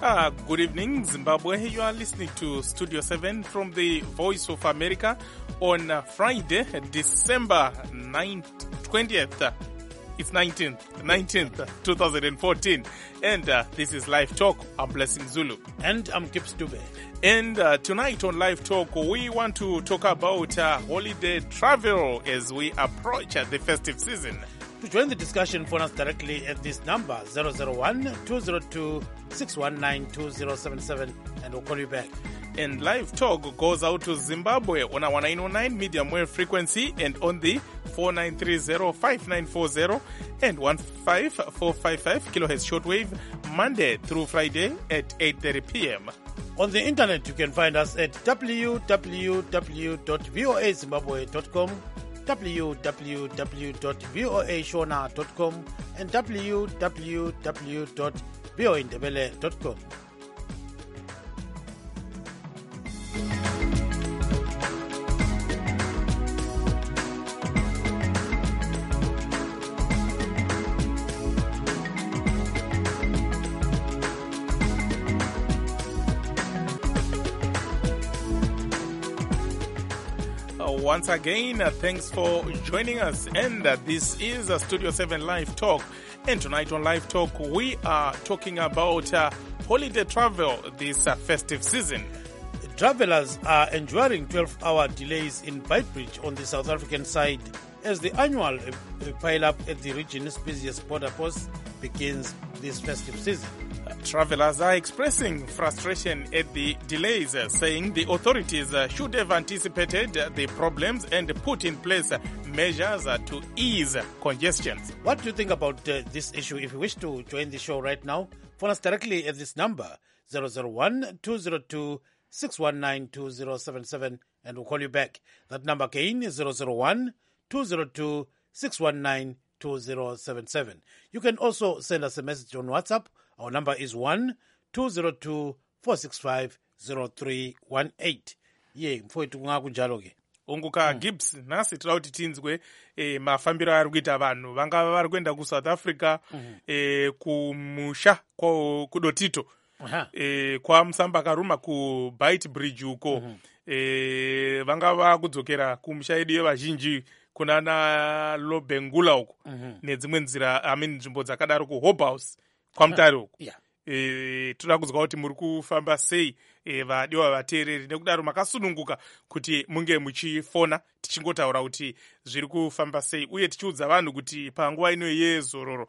Good evening, Zimbabwe. You are listening to Studio 7 from the Voice of America on Friday, December 20th. It's 19th, 2014. And this is Live Talk. I'm Blessing Zulu. And I'm Gibbs Dube. And tonight on Live Talk, we want to talk about holiday travel as we approach the festive season. To join the discussion, phone us directly at this number, 001-202-619-2077, and we'll call you back. And Live Talk goes out to Zimbabwe on our 909 medium wave frequency and on the 4930-5940 and 15455 kilohertz shortwave, Monday through Friday at 8:30 p.m. On the internet, you can find us at www.voazimbabwe.com, www.voashona.com, and www.voindebele.com. Once again, thanks for joining us. And this is Studio 7 Live Talk. And tonight on Live Talk, we are talking about holiday travel this festive season. Travelers are enduring 12-hour delays in Beitbridge on the South African side as the annual pile-up at the region's busiest border post begins this festive season. Travelers are expressing frustration at the delays, saying the authorities should have anticipated the problems and put in place measures to ease congestion. What do you think about this issue? If you wish to join the show right now, phone us directly at this number, 001-202-619-2077, and we'll call you back. That number again is 001-202-619-2077. You can also send us a message on WhatsApp. Our number is 1-202-465-0318. Ye, mfowethu kungakunjalo ke. Unguka Gibbs, nasi tira kuti tinzwe mafambiro ari kuita vanhu vangava vari kuenda kuSouth Africa kumusha kudotito kwamusamba karuma kuBeitbridge uko vangava kudzokera kumusha yedu yevazhinji kunana Lobengula uko nedzimwe nzira nzvimbo dzakadaro kuHope House kwamutare uko. Toda kuzwa kuti muri kufamba sei vadiwa vateereri, nekudaro makasununguka kuti munge muchifona tichingotaura kuti zviri kufamba sei, uye tichiudza vanhu kuti panguva ino yezororo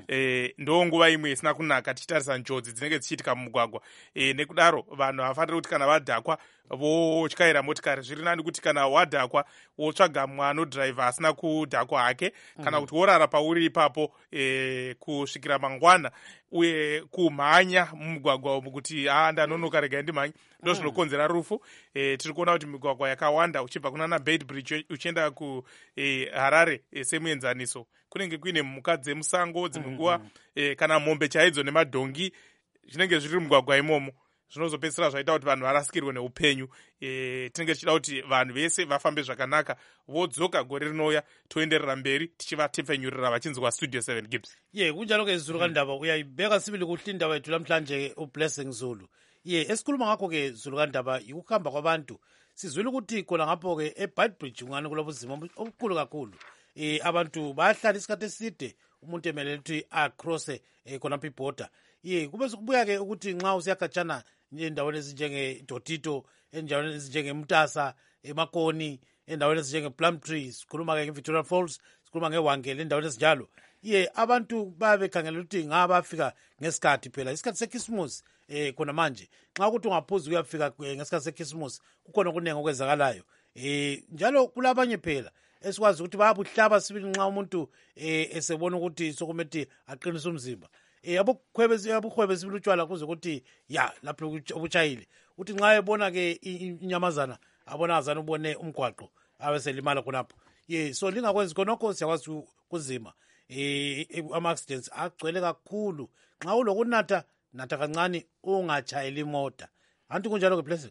ndo nguva imwe isina kunaka tichitarisa njodzi dzinenge dzichiitika mumugwagwa. Nekudaro vanhu havafaniri kuti kana vadhakwa votyaira motikari. Zviri nani kuti kana wadhakwa wotsvaga mwanodhiraivha asina kudhakwa hake, kana kuti worara pauri ipapo kusvikira mangwana, uye kumhanya mumugwagwa umu kuti ndanonoka rega ndimhanye, ndo zvinokonzera rufu. Tiri kuona kuti migwagwa yakawanda uchibva kunana Beitbridge uchienda kuHarare semuenzaniso kunenge kuine mhuka dzemusango dzimwe nguva kana mombe chaidzo nemadhongi zvinenge zviri mugwagwa imomo, zvinozopedzisira zvaita kuti vanhu varasikirwe neupenyu. Tinenge tichida kuti vanhu vese vafambe zvakanaka, vodzoka gore rinouya toenderera mberi tichivatepfenyurira vachinzwa Studio 7 Gibbs. Kunjalo ke Zulu kaNdaba uyayibeka sibili kuhle indaba yethu namhlanje uBlessing Zulu. Esikhuluma ngakho ke Zulu kaNdaba ukuhamba kwabantu. Sizwile ukuthi khona ngapho ke eBeitbridge ungani kulobuzima obukhulu kakhulu. Abantu bayahlala isikhathi eside umuntu emelele ukuthi acrosse khonapha iborder. Kube sokubuya ke ukuthi nxa usiyakhatshana endaweni ezinjenge Dotito, endaweni ezinjenge Mtasa, eMakoni, endaweni ezinjenge Plumtree, sikhuluma ke ngeVictoria Falls, sikhuluma ngeWangele, endaweni ezinjalo. Abantu babekhangela ukuthi ngabafika ngesikhathi phela isikhathi seChristmas khona manje. Nxa ukuthi ungaphuza uyafika ngesikhathi seChristmas kukhona okunenge okwenzakalayo. Njalo kulabanye phela esikwazi ukuthi bayabuhlaba sibili nxa umuntu esebona ukuthi sokumeti aqinisa umzimba. Abukhwebe sibili utshwala kuze ukuthi lapho ubutshayile uthi nxa ebona ke inyamazana abonakazana ubone umgwaqo abeselimala khonapho. So lingakwenzi khonokho siyakwazi kuzima. Ama-accidents agcwele kakhulu. Nxa ulokunatha natha kancane ungatshayeli imota. Anti kunjalo ke Blessing?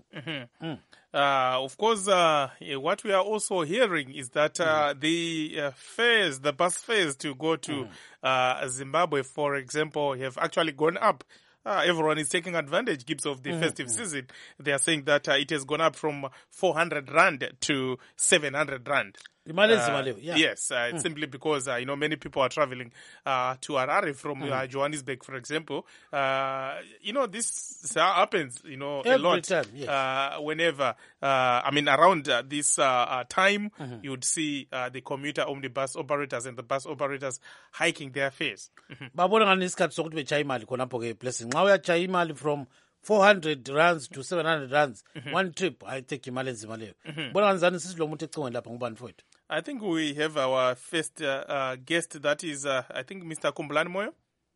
Of course, what we are also hearing is that the bus fares to go to Zimbabwe, for example, have actually gone up. everyone is taking advantage, Gibbs, of the festive season. They are saying that it has gone up from 400 rand to 700 rand. Yes, simply because many people are traveling to Harare from Johannesburg, for example. This happens a lot time, yes. whenever around this time you'd see the commuter omnibus operators and the bus operators hiking their fares. Babona ngani isikhathi sokuthi bechaye imali khonapho ke Blessing. Nxa uyachaye imali from 400 rands to 700 rands one trip, I take imali enzima leyo. Bona kanjani sisilo umuntu ecingweni lapha ngubani mfowethu? I think we have our first guest, that is, I think, Mr. Kumbulani Moyo.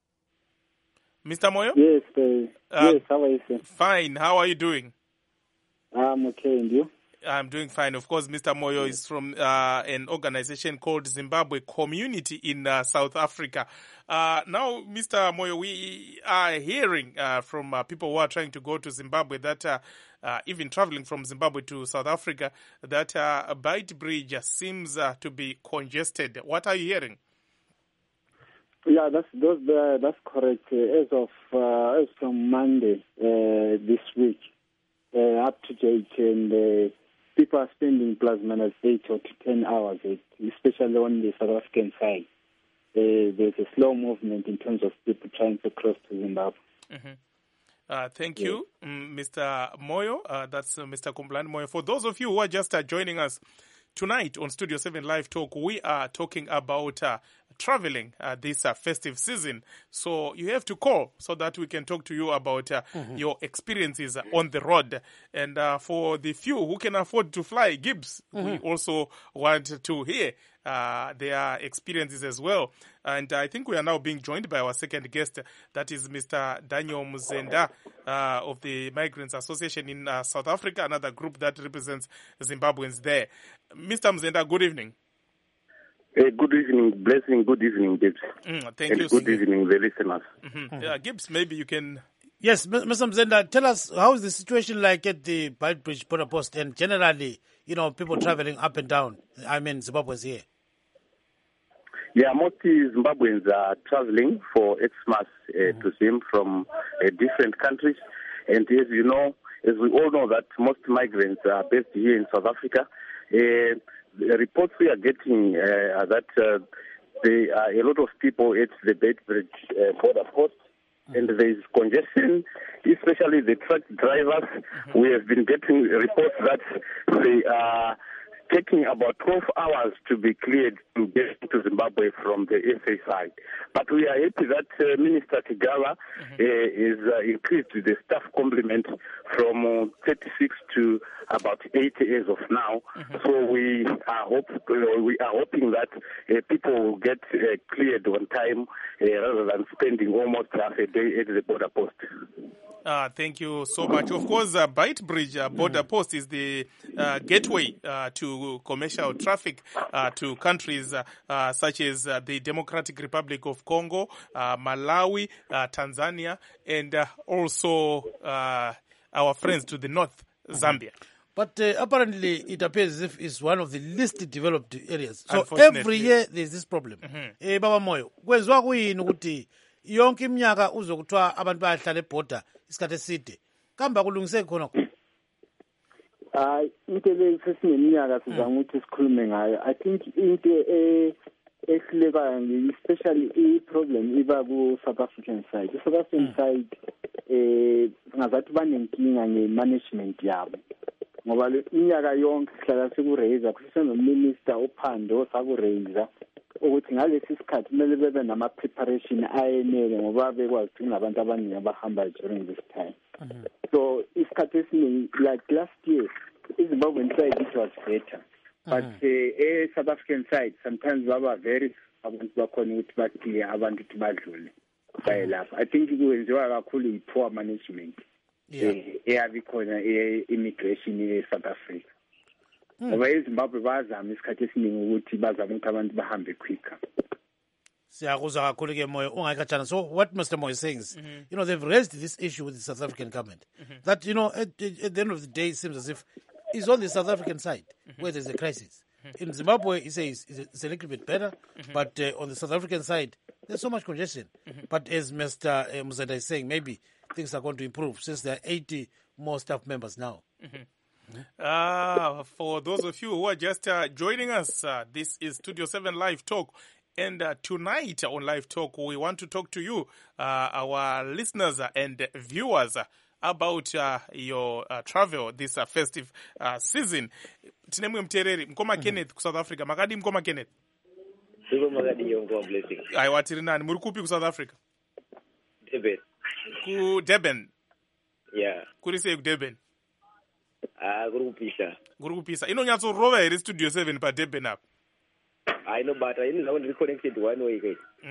Mr. Moyo? Yes, yes, how are you, sir? Fine. How are you doing? I'm okay, and you? I'm doing fine. Of course, Mr. Moyo is from an organization called Zimbabwe Community in South Africa. Now, Mr. Moyo, we are hearing from people who are trying to go to Zimbabwe that even traveling from Zimbabwe to South Africa, that Beitbridge seems to be congested. What are you hearing? Yeah, that's correct. As from Monday this week, up to date, and people are spending plus minus 8 or 10 hours, especially on the South African side. There's a slow movement in terms of people trying to cross to Zimbabwe. Thank you, Mr. Moyo. That's Mr. Kumbulani Moyo. For those of you who are just joining us tonight on Studio 7 Live Talk, we are talking about traveling this festive season. So you have to call so that we can talk to you about your experiences on the road. And for the few who can afford to fly, Gibbs, we also want to hear their experiences as well. And I think we are now being joined by our second guest, that is Mr. Daniel Muzenda of the Migrants Association in South Africa, another group that represents Zimbabweans there. Mr. Muzenda, good evening. Good evening, Blessing. Good evening, Gibbs. Thank you. Good evening, the listeners. Gibbs, maybe you can... Yes, Mr. Mzenda, tell us, how is the situation like at the Beitbridge border post and generally, people traveling up and down? I mean, Zimbabweans here. Yeah, most Zimbabweans are traveling for Xmas to Zim from different countries. And as you know, as we all know that most migrants are based here in South Africa, the reports we are getting are that there are a lot of people at the Beitbridge border post, and there is congestion, especially the truck drivers. We have been getting reports that they are taking about 12 hours to be cleared to get to Zimbabwe from the SA side. But we are happy that Minister Kigaba is increased the staff complement from 36 to about 80 as of now. So we are hoping that people will get cleared on time rather than spending almost half a day at the border post. Thank you so much. Of course, Beitbridge border post is the gateway to commercial traffic to countries such as the Democratic Republic of Congo, Malawi, Tanzania, and also our friends to the north, Zambia. But apparently, it appears as if it's one of the least developed areas. So every year, there's this problem. Baba Moyo, kwenziwa kuyini ukuthi yonke iminyaka uzokuthiwa abantu bayahlala ebhoda isikhathi eside kambe kulungiseke khona khona? Into le sesineminyaka sizama ukuthi sikhulume ngayo. I think into ehlekayo especially i-problem iba ku-South African side. The South African side ngazathi banenkinga nge-management yabo. Ngoba iminyaka yonke sihlala sikuraiser kusenominister uphando sakuraiser ukuthi ngalesi sikhathi kumele bebe nama-preparation ayenele ngoba bekwazi ukuthi kunabantu abaningi abahamba during this time. So isikhathi esiningi, like last year, Zimbabwean side it was better. But South African side, sometimes baba very abantu bakhona ukuthi baclear abantu ukuthi badlule bayelapha. I think kwenziwa kakhulu i-poor management eyabikhona immigration e-South Africa. Ngoba eZimbabwe bazama isikhathi esiningi ukuthi bazama ukuthi abantu bahambe quicker. Siyakuzwa kakhulu ke Moyo ungayikhatshana. So what Mr. Moyo is saying is, they've raised this issue with the South African government. That, at the end of the day, it seems as if it's on the South African side where there's a crisis. In Zimbabwe, he says it's a little bit better, but on the South African side, there's so much congestion. But as Mr. Muzenda is saying, maybe things are going to improve since there are 80 more staff members now. For those of you who are just joining us, this is Studio 7 Live Talk. And tonight on Live Talk, we want to talk to you, our listeners and viewers, about your travel this festive season. Tinemwe mtereri, mkoma Kenneth ku South Africa. Makadi mkoma Kenneth? Siko makadi yongo blessing. Aiwa tiri nani, muri kupi ku South Africa? Durban. Ku Durban? Yeah. Kuri sei ku Durban? Kuri kupisa. Kuri kupisa. Inonyatso rova here Studio 7 pa Durban apa? I know, but I know when connected one way.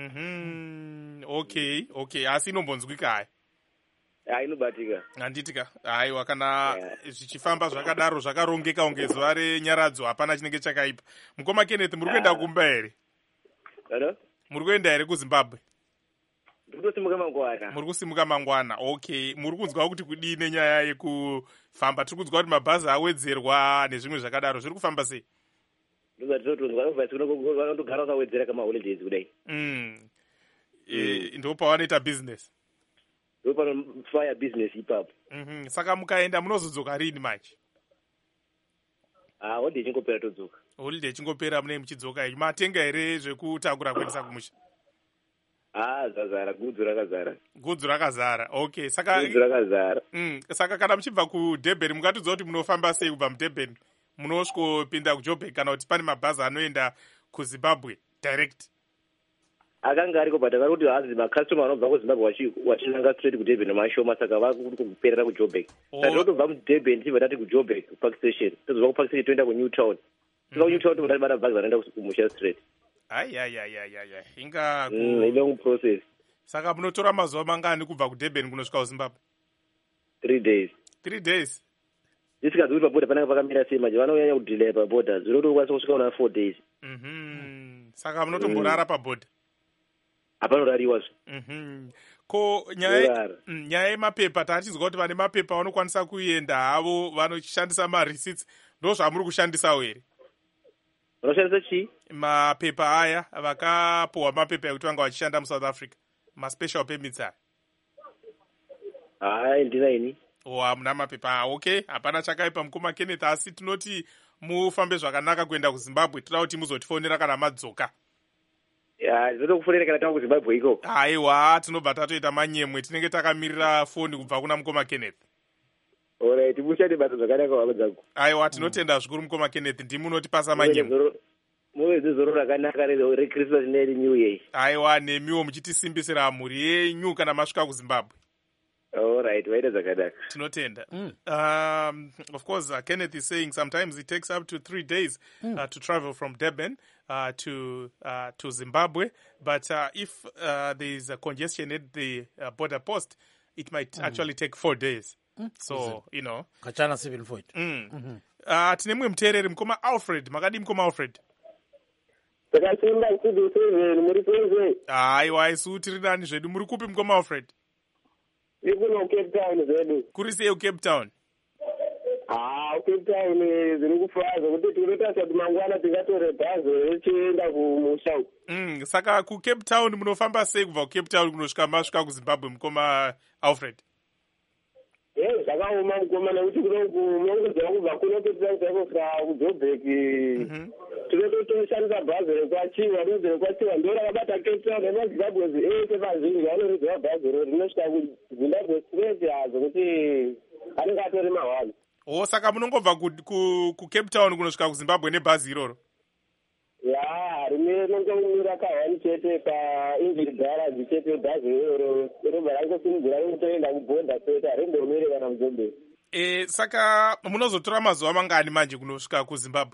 Okay. Asi inombonzwika hai. I know, but handitika aiwa kana zvichifamba zvakadaro zvakarongeka kunge zuva renyaradzo hapana chinenge chakaipa. Mukoma Kenneth, muri kuenda kumba here? Muri kuenda here kuZimbabwe? Muri kusimuka mangwana. Okay, muri kunzwa kuti kudii nenyaya yekufamba? Tiri kunzwa kuti mabhazi awedzerwa nezvimwe zvakadaro. Zviri kufamba sei? Ndo pavanoita business. Fire business ipapo. Saka mukaenda munozodzoka rini manje? Holiday chingopera todzoka. Holiday chingopera mune muchidzoka iyi. Matenga here zvekutakura kuendesa kumusha? Zazara, gudzu rakazara. Gudzu rakazara. Okay, saka gudzu rakazara. Saka kana muchibva kuDurban mungatiudza kuti munofamba sei kubva muDurban munosvikopinda kuJoburg kana kuti pane mabhazi anoenda kuZimbabwe direct? Akanga ariko but akaruti hazi makastoma anobva kuZimbabwe wachinanga straight kuDurban mashoma, saka vakuri kuperera kuJoburg. Saka totobva muDurban tibva tati kuJoburg kupark station, tozobva kupark station toenda kuNewtown. Saka kuNewtown tobva tati bana bhazi anoenda kumusha straight. Inga long process. Saka munotora mazuva mangani kubva kuDurban kunosvika kuZimbabwe? 3 days. 3 days. Isikazuri paboda pananga pakamira sei manje vanonyanya kudelay paboda zvinotokwanisa kusvika kuna 4 days. Saka munotomborara paboda? Hapanorariwa zvo. Ko nyaya yemapepa tachizwa kuti vane mapepa vanokwanisa kuenda havo vanoshandisa mareceipts, ndo zvamuri kushandisawo here? Vanoshandisa chii? Mapepa aya vakapuhwa mapepa ekuti vanga vachishanda muSouth Africa, maspecial permits aya. Ndina ini. Hamuna mapepa. Okay, hapana chakaipa mukoma Kenneth, asi tinoti mufambe zvakanaka kuenda kuZimbabwe. Toda kuti muzotifonera kana madzoka. Zvinotokufonera kana tava kuZimbabwe iko. Aiwa, tinobva tatoita manyemwe, tinenge takamirira foni kubva kuna mukoma Kenneth. Alright, mushande basa zvakanaka hama dzangu. Aiwa, tinotenda zvikuru mukoma Kenneth, ndimunotipasa manyemwe. Muve zoro rakanaka reChristmas neNew Year. Aiwa, nemiwo muchitisimbisira mhuri yenyu kana masvika kuZimbabwe. Alright, waita zvakanaka. Tinotenda. Of course, Kenneth is saying sometimes it takes up to 3 days to travel from Durban to Zimbabwe. But if there is a congestion at the border post, it might actually take 4 days. So, you know. Kachana 7 for it. Tinemwe mtereri mkoma Alfred. Makadi mkoma Alfred. Takasimba Studio 7 muri kuzi. Aiwa, isu tiri nani zvedu muri kupi mkoma Alfred? Ikuno Cape Town zvedu. Kuri sei Cape Town? Cape Town zviri kufaza kuti tinotarisa kuti mangwana tingatore bhazi richienda kumusha. Saka kuCape Town munofamba sei kubva kuCape Town kunosvika masvika kuZimbabwe mukoma Alfred? Zvakaoma mukoma nekuti kunongodzera kubva kuno Cape Town kusvika kuJoburg. Tinotoshandisa bhazi rekwachiwa, ndo rakabata Cape Town nemaZimbabwe ese vazhinji vanoridza bhazi rinosvika kuZimbabwe straight hazo kuti anenge atori mahwani. Saka munongobva kuCape Town kunosvika kuZimbabwe nebhazi iroro? Rine nongomira kahwani chete painjini garage chete bhazi iroro robva rangosimudzira rotoenda kubhodha chete harimdomire kana muJoburg. Saka munozotora mazuva mangani manje kunosvika kuZimbabwe?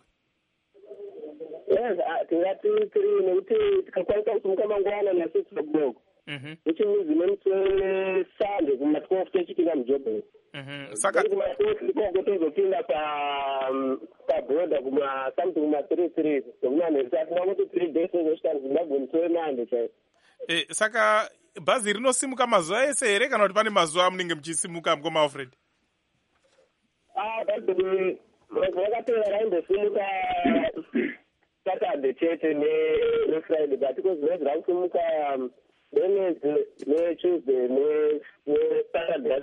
Tingati 3 nekuti tikakwanisa kusimuka mangwana na6 o'clock. Which means nemuswe Sunday kuma 12 techipinda muJoburg. Saka kuma 12 tozopinda paborder kuma something kuma 3 somnane saka kuti 3 days tozosvika Zimbabwe muswe Monday chai. Saka bhazi rinosimuka mazuva ese here kana kuti pane mazuva munenge muchisimuka mukoma Alfred? Bhazi vakapera raimbosimuka Saturday chete neFriday, but because zvinozi rakusimuka netuesday nesaturday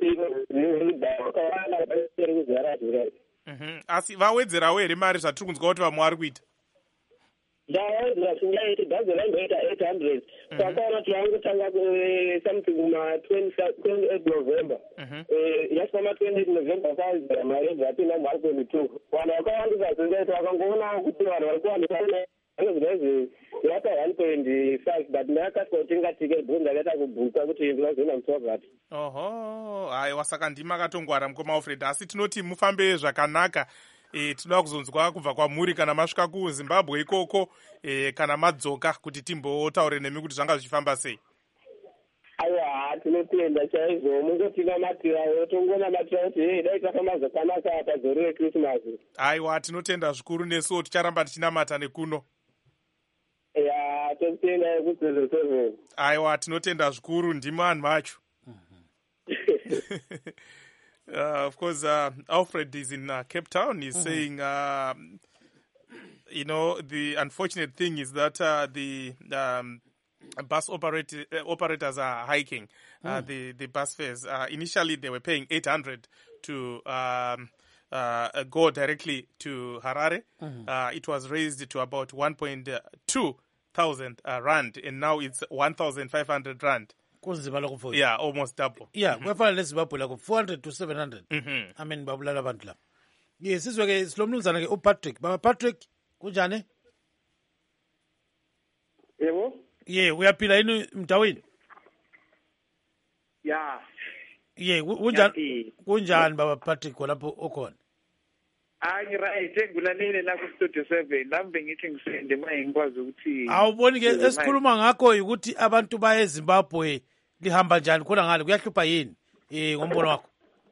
kuzara asi vawedzerawo here mari zvatiri kunzwa kuti vamwe vari kuita ndawedzera singaiti bhazi raimboita 800 sakaona kuti vangotanga something ma28 november yasvika ma28 november kwazera mari zvapinda mu1.2 vanhu vakawandisa singaiti vakangoona kuti vanhu vari kuwandisa anozvinaizi yapa 1.5 but ndakasika kuti ngatike bhuu ndakaita kubhuka kuti ndinozoona mutsogati oho haiwa saka ndimi akatongwara mukoma Alfred asi tinoti mufambe zvakanaka tinoda kuzonzwa kubva kwamuri kana masvika kuZimbabwe ikoko kana madzoka kuti timbotaure nemi kuti zvanga zvichifamba sei. Aiwa tinotenda chaizvo mungotinamatirao tongonamatira kuti dai tafamba zvakanaka padzoro reKrismasi. Aiwa tinotenda zvikuru nesuwo ticharamba tichinamata nekuno. Ya totenda ku7. Aiwa tinotenda zvikuru ndimi vanhu vacho. Of course, Alfred is in Cape Town. He's saying, the unfortunate thing is that the bus operators are hiking the bus fares. Initially, they were paying 800 to go directly to Harare. It was raised to about 1.2 thousand rand, and now it's 1,500 rand. Yeah, almost double. Yeah, kwefanele leZimbabwe like 400 to 700. I mean babulala abantu la. Yes, sizwe ke silomnumzana ke uPatrick. Baba Patrick, kunjani? Yebo? Yeah, uyaphila yini mdawini? Yeah. Yeah, kunjani baba Patrick lapho ukhona? Hayi right engulalele la ku Studio 7 lambe ngithi ngisende maye ngikwazi ukuthi awuboni ke esikhuluma ngakho ukuthi abantu baye eZimbabwe lihamba njani khona ngale kuyahlupha yini ngombono wakho?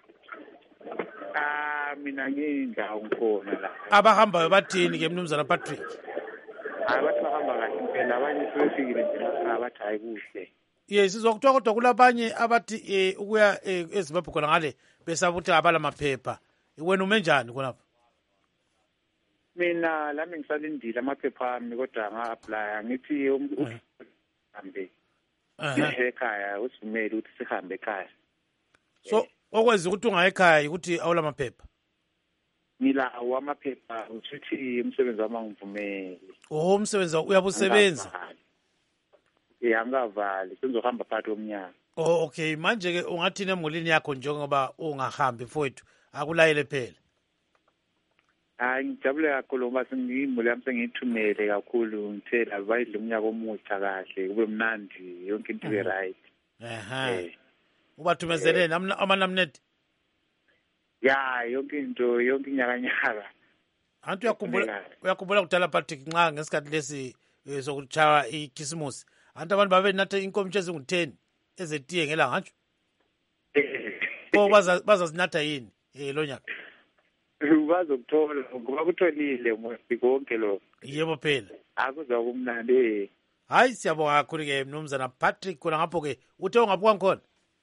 Mina ngindawo ngikhona la abahambayo bathini ke mnumzana Patrick? Abathi bahamba kahle impela abanye sebefikile nje abathi hayi kuhle. Yes, sizokuthiwa kodwa kulabanye abathi ukuya eZimbabwe khona ngale besaba ukuthi abala maphepha. Wena ume njani khonapho? Mina lami ngisalindile amaphepha ami kodwa nga-apply ngithi uhambe ekhaya usivumele ukuthi sihambe ekhaya. So okwenza ukuthi ungaye ekhaya ukuthi awula maphepha? Ngilawo amaphepha uthi umsebenzi wami angivumeli. Oh, umsebenzi uyabusebenza? Angavali sengizohamba phakathi komnyaka. Oh okay, manje ke ungathini emulini yakho njengoba ungahambi mfowethu akulayele phela? Hayi ngijabule kakhulu ngoba sengimule yami sengithumele kakhulu ngithela bayidla umnyaka omutsha kahle kube mnandi yonke into ibe right. Ubathumezele amanamnet? Ya yonke into yonke inyaka. Antu uyakhumbula kudala Patrick nxa ngesikhathi lesi sokuchaya iKhisimusi antu abantu babe natha inkomitsho ezingu10 ezetiye ngelanga nje. Oh bazazinatha yini lo nyaka? Bazokuthola ngoba kutholile konke lo. Yebo phela. Akuza kumnandi. Hayi siyabonga kakhulu ke mnumzana Patrick khona ngapho ke uthe ungabuka ngkhona?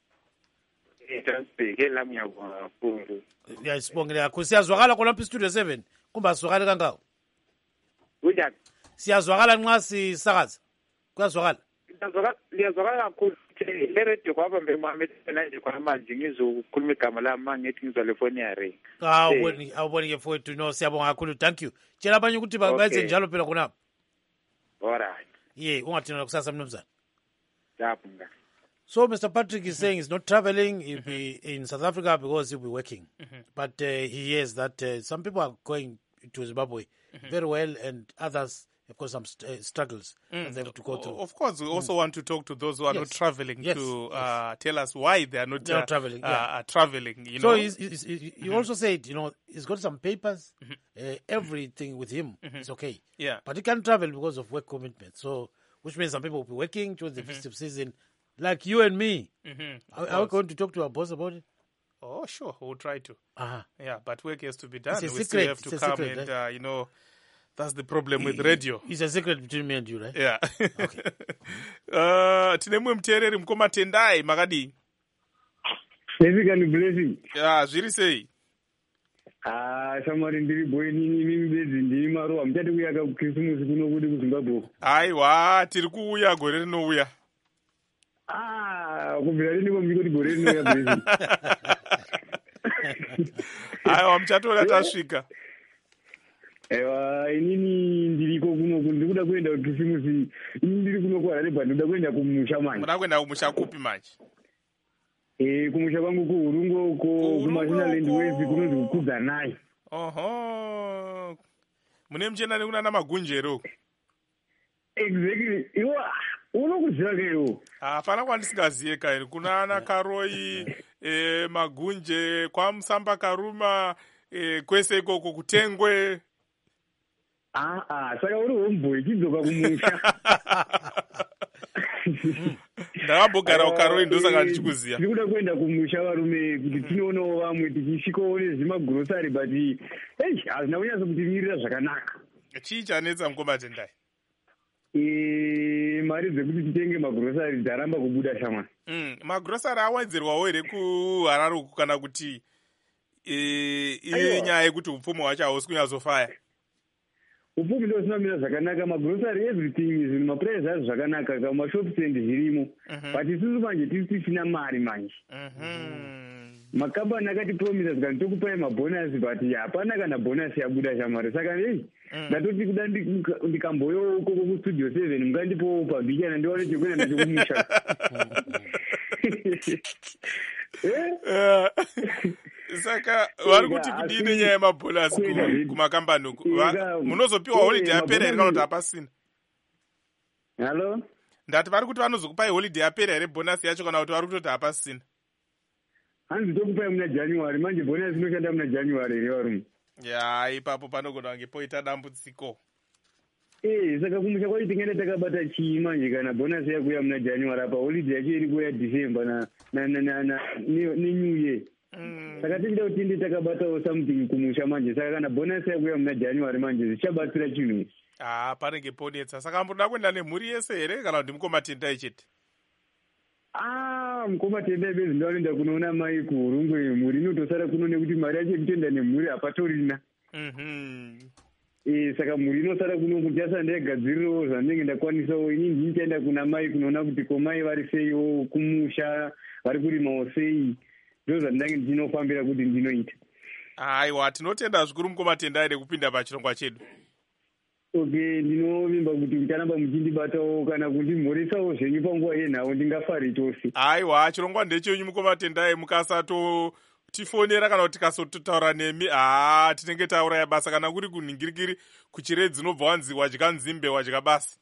Transbeke lami ngiyabonga kakhulu. Sibongile kakhulu siyazwakala khona lapha eStudio 7 kumba sizwakala kangaka? Kunjani? Siyazwakala nxa sisakaza. Kuyazwakala? Liyazwakala kakhulu. Le radio kwabambe mamethe nje kwa manje ngizokhuluma igama lami mangithi ngizwa le phone yari. Awuboni ke mfowethu no siyabonga kakhulu thank you. Tshela abanye ukuthi bayenze njalo phela khonapho. Alright. Yeah, ungathina kusasa mnumzana. Yapha. So Mr. Patrick is saying he's not traveling, he'll be in South Africa because he'll be working. But he hears that some people are going to Zimbabwe very well and others of course some struggles that they have to go through. Of course, we also want to talk to those who are not traveling to tell us why they are not traveling. Traveling, you know. So he also said, he's got some papers, everything with him is okay. Yeah. But he can't travel because of work commitments. So, which means some people will be working during the festive season, like you and me. Are we going to talk to our boss about it? Oh, sure, we'll try to. Yeah, but work has to be done. It's a we secret. Still have to come secret, and, that's the problem with radio. It's a secret between me and you, right? Yeah. Okay. Tinemwe mteereri mukoma Tendai makadii? Every blessing. Yeah, zviri sei? Shamwari ndiri boyini mimi bezi ndiri maruwa mchati kuyaka kuKhisimusi kuno kuti kuZimbabwe. Aiwa, tiri kuuya gore rinouya. kubvira riniko miko gore rinoya Blessing. Aiwa, muchatoona tasvika. Ewa, inini ndiriko kunoku ndikuda kuenda kukrisimusi. Ini ndiri kuno kuHarare but ndoda kuenda kumusha manje. Muda kuenda kumusha kupi manje? Kumusha kwangu kuHurungo uko kuMasinaland West kunonzi kukudza nayi. Oho. Mune muchienda kuna Magunjero. Exactly. Iwa unokuziva kaiwo. Hapana kwandisingaziye kairi. Kuna ana Karoi, Magunje, kwaMusamba Karuma, kwese ikoko Kutengwe. Saka uri homeboy chidzoka kumusha. Ndakambogara ukaroi ndosaka ndichikuziya. Ndikuda kuenda kumusha varume kuti tinoonawo vamwe tichisvikawo nezvimagurosari but hazvina kunyatso kutimirira zvakanaka. Chii chanetsa mukoma Tendai? Mari dzekuti titenge magurosari dzaramba kubuda shamwari. Magurosari awedzerwawo here kuHarare uku kana kuti inyaya yekuti upfumi hwacho hausi kunyatsofaya? Upfumi ndo usinamira zvakanaka, magurosari everything is maprice acho zvakanaka kamashops and zvirimo but isusu manje tiri tisina mari manje. Makambani akatipromisa tikati tokupai mabhonasi but hapana kana bhonasi yabuda shamwari. Saka ndatoti kuda ndikamboyo ukoko kustudio 7 mungandipowo pabhichana ndiwane chekuenda nacho kumusha. Saka vari kuti kudini nyaya yemabhonasi kumakambani uku? Munozopiwa holiday yapera here kana kuti hapasina? Halo? Ndati vari kuti vanozokupai holiday yapera here bhonasi yacho kana kuti vari kutoti hapasina? Hanzi tokupai muna January, manje bhonasi inoshanda muna January here varume. Ipapo panogona kunge poita dambudziko. Saka kumusha kwacho tingenda takabata chii manje kana bhonasi yakuya muna January apa holiday yacho iri kuya December neNew Year. Saka tinda kuti tinde takabatawo something kumusha manje. Saka kana bhonasi yakuya muna January manje zvichabatsira chinhu. Panenge ponetsa. Saka mboda kuenda nemhuri yese here kana kuti mukoma Tendai chete? Mukoma Tendai bezi ndavanoenda kunoona mai kuHurungo. Mhuri inotosara kuno nekuti mari yacho yekutoenda nemhuri hapatorina. Saka mhuri inosara kuno kuti asati ndaigadzirirawo zvandinenge ndakwanisawo ini ndichaenda kuna mai kunoona kuti komai vari seiwo kumusha, vari kurimawo sei. Ndo zvandinenge ndinofambira kuti ndinoita. Aiwa, tinotenda zvikuru mukoma Tendai nekupinda pachirongwa chedu. Ndinovimba kuti mucharamba muchindibatawo kana kundimhorisawo zvenyu panguva yenhau ndingafari tose. Aiwa, chirongwa ndechenyu mukoma Tendai, mukasatotifonera kana kuti tikasototaura nemi tinenge tauraya basa. Kana kuri kunhingirikiri kuchiredzi dzinobva wanzi wadya nzimbe wadya basa.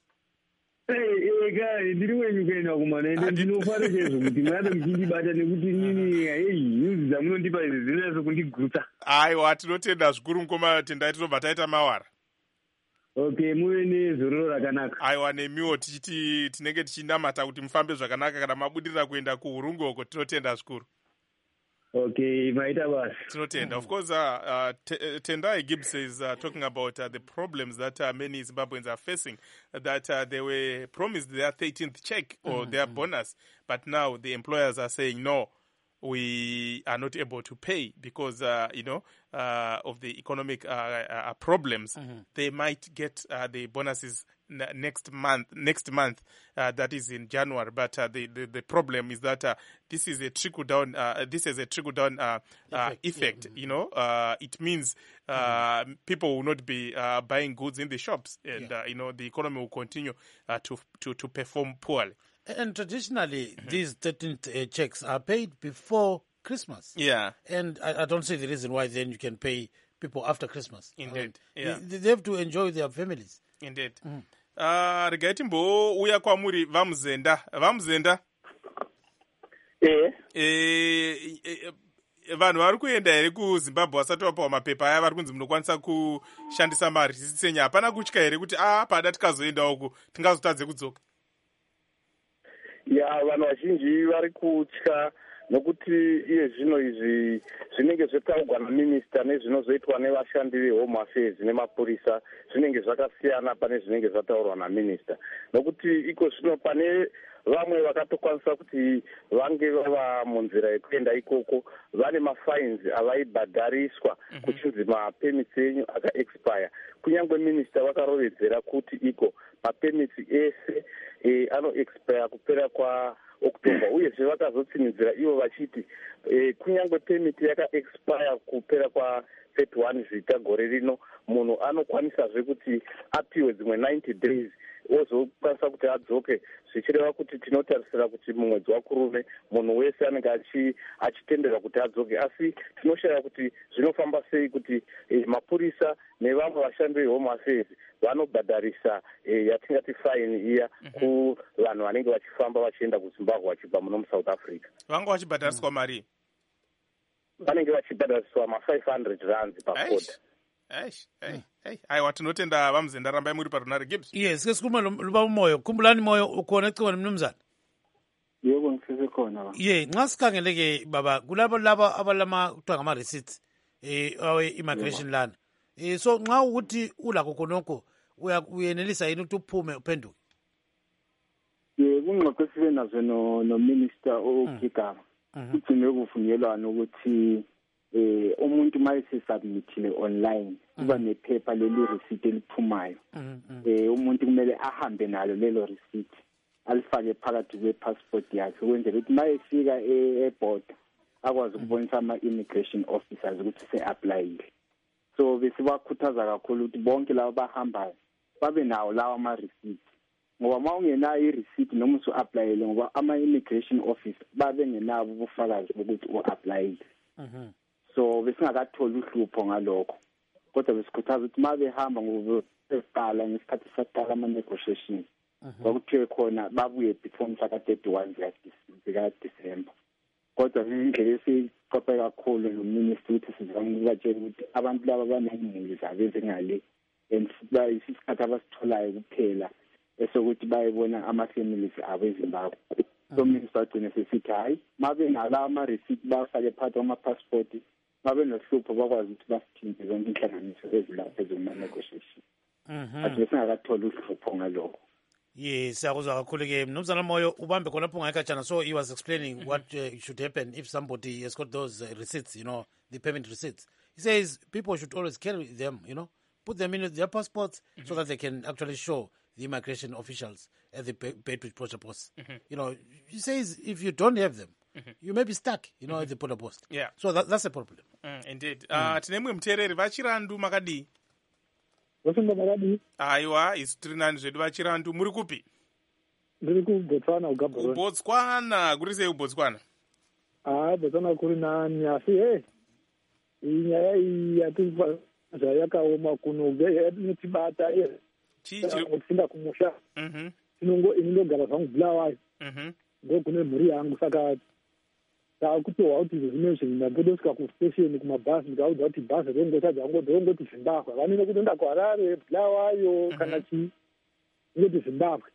Ndiri wenyu kuenda kumana ende ndinofara chaizvo kuti murade muchindibata nekuti nini nyuzi dzamunondipa idzi dzinonatso kundigutsa. Aiwa, tinotenda zvikuru mukoma Tendai, tinobva taita mawara. Muve nezororo rakanaka. Aiwa, nemiwo tichiti tinenge tichinamata kuti mufambe zvakanaka kana mabudirira kuenda kuHurungo uko. Tinotenda zvikuru. Maita basi. Tinotenda. Of course, Tendai Gibbs is talking about the problems that many Zimbabweans are facing, that they were promised their 13th check or their bonus, but now the employers are saying, no, we are not able to pay because, of the economic problems. They might get the bonuses next month, that is in January. But the problem is that this is a trickle down. This is a trickle down effect. It means people will not be buying goods in the shops, and the economy will continue to perform poorly. And traditionally, these 13th checks are paid before Christmas. Yeah. And I don't see the reason why then you can pay people after Christmas. Indeed. Yeah. They have to enjoy their families. Indeed. Regai timbouya kwamuri vamuzenda. Vanhu vari kuenda here kuZimbabwe vasati vapawa mapepa aya vari kunzi munokwanisa kushandisa mari tisitsenya. Hapana kutya here kuti pada tikazoenda uku tingazotadze kudzoka? Vanhu vazhinji vari kutya nokuti iye zvino izvi zvinenge zvetaurwa naminista nezvinozoitwa nevashandi vehome affairs nemapurisa zvinenge zvakasiyana pane zvinenge zvataurwa naminista, nokuti iko zvino pane vamwe vakatokwanisa kuti vange vava munzira yekuenda ikoko vane mafines avaibhadhariswa kuchinzi mapemits enyu akaexpire. Kunyange minista vakarovedzera kuti iko mapemits ese anoexpire kupera October uyezve vakazotsinhidzira ivo vachiti kunyange pemiti yakaexpire kupera kwa31 zvita gore rino munhu anokwanisazve kuti apiwe dzimwe 90 days ozokwanisa kuti adzoke zvichireva kuti tinotarisira kuti mumwedzi wakurume munhu wese anenge achitenderwa kuti adzoke asi tinoshaya kuti zvinofamba sei kuti mapurisa nevamwe vashandi vehome affairs vanobhadharisa yatingati faini iya kuvanhu vanenge vachifamba vachienda kuzimbabwe vachibva muno muSouth Africa. Vanga vachibhadhariswa mari? Vanenge vachibhadhariswa ma500 rands pakoda. Aiwa, tinotenda vaMuzenda, rambai muri parunare. Gibbs? Yes, kesikhuluma luba umoyo. Khumbulani moyo ukhona ecingweni mnumzana? Yebo ngisizekona baba. Nxa sikhangeleke baba kulabo abalama kuthiwa ngama-receipts awe-immigration lana. So nxa ukuthi ulakho khonokho uyenelisa yini ukuthi uphume uphenduke? Kungxoxo esibe nazo no-minister oGigaba. Kugcine kuvunyelwana ukuthi umuntu mayesesubmithile online kuba nephepha leli receipt eliphumayo. Umuntu kumele ahambe nalo lelo receipt alifake phakathi kwe-passport yakhe ukwenzela ukuthi mayefika e-border akwazi ukubonisa ama-immigration officers ukuthi se-applyile. So besibakhuthaza kakhulu ukuthi bonke labo bahambayo babe nawo lawo ama-receipt ngoba uma ungenayo i-receipt noma usu-applyile ngoba ama-immigration officer babe ngenabo ubufakazi bokuthi u-applyile. So besingakatholi uhlupho ngalokho kodwa besikhuthaza ukuthi uma behamba ngokuqala ngesikhathi saqala ama-negotiations kwakuthiwe khona babuye before mhla ka-31 zika-December. Kodwa indlela esixoxe kakhulu nominister ukuthi sizama ukubatshela ukuthi abantu laba baney'muli zabo ezingale and isikhathi abasitholayo kuphela esokuthi bayebona ama-families abo eZimbabwe. So minister wagcina sesithi hayi uma benalawo ama-receipt bafake phakathi kwama-passport babe nohlupho bakwazi ukuthi basithinte zonke inhlanganiso ezilapha ezoma-negotiation. Athi besingakatholi uhlupho ngalokho. Yes, siyakuzwa kakhulu-ke mnumzana Moyo ubambe khonapho ungayikhatshana. So he was explaining what should happen if somebody has got those receipts, the payment receipts. He says people should always carry them, put them in their passports so that they can actually show the immigration officials at the Beitbridge border post. He says if you don't have them, you may be stuck, at the border post. Yeah. So that's a problem. Indeed. Tinemwe mtereri vachirandu makadi. Wasumba makadi. Aiwa, isu tiri nani zvedu vachirandu. Muri kupi? Ndiri kuBotswana uGaborone. Botswana, kuri sei kuBotswana? Botswana kuri nani asi inyaya yati zvayakaoma kuno yatinotibata kufunda kumusha. Inondogara zvangu Bulawayo. Ndokune mhuri yangu saka takutohwa kuti zvimwe zvinhu ndapodosvika kustation kumabhazi ndikaudza kuti bhazi rongotadza ndorongoti Zimbabwe vanene kuti nda kuHarare Bulawayo kana chii ngoti Zimbabwe.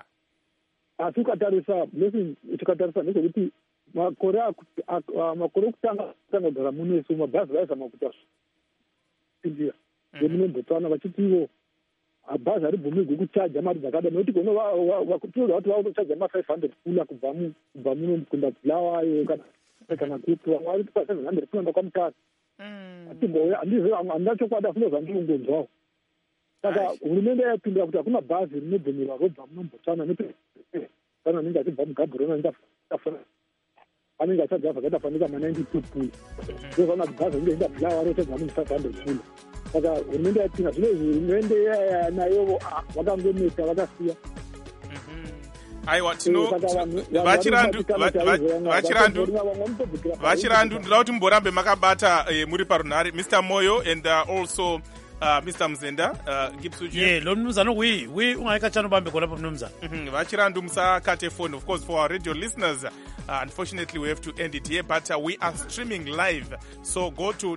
Asi ukatarisa nezvekuti makore okutanga kugara muno isu mabhazi vaizama kuita India ndemuno Botswana vachiti ivo bhazi haribvumirwi kuchaja mari dzakada nokuti tinoda kuti vakutochaja ma500 kula kubva muno kunda Bulawayo kana kuti vamwe vari pa700 kunoenda kwamutatu. Handina chokwadi asi ndozvandirongonzwawo. Saka hurumende yapindura kuti hakuna bhazi rinobvumirwa robva muno Botswana nokuti kana anenge achibva muGaborone anenge achadza zvakaita fanika ma92 kula ndozvaona kuti bhazi ringe enda Bulawayo rochadza muno 500 kula. Saka hurumende yapinda zvino hurumende nayo vakangometa vakasiya. Aiwa, vachirandu ndinoda kuti mumborambe makabata muri parunhare. Mr. Moyo and also Mr. Muzenda, Gipsuji. Lo mnumzana wi ungayikhatshana ubambe khonapho mnumzana. Vachirandu musakhathe phone. Of course, for our radio listeners, unfortunately we have to end it here, but we are streaming live. So go to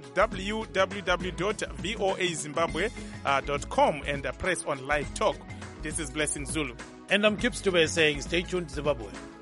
www.voazimbabwe.com and press on live talk. This is Blessing Zulu. And I'm Gibbs Dube saying stay tuned to Zimbabwe.